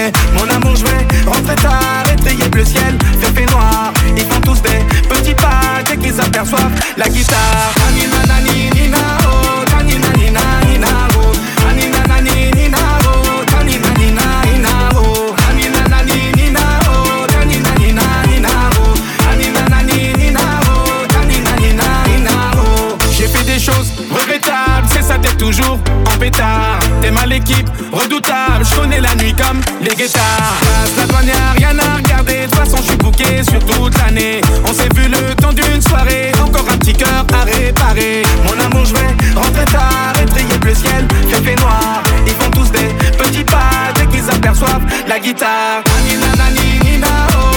Mon amour, je vais rentrer tard, étayer le ciel, fait noir. Ils font tous des petits pas dès qu'ils aperçoivent la guitare. Anina nani nina oh, tanina nina nina oh, anina nani nina oh, tanina nina nina oh, anina nani nina oh, tanina nina nina oh, anina nani nina oh, tanina nina nina oh. J'ai fait des choses regrettables, c'est ça t'es toujours en pétard. T'es mal équipe, redoutable, je connais la nuit comme les guetards. Passe la douane, y'a rien à regarder, de toute façon je suis booké sur toute l'année. On s'est vu le temps d'une soirée, encore un petit cœur à réparer. Mon amour, je vais rentrer tard, étrayer le ciel, fait noir. Ils font tous des petits pas dès qu'ils aperçoivent la guitare. Anina nani nina oh.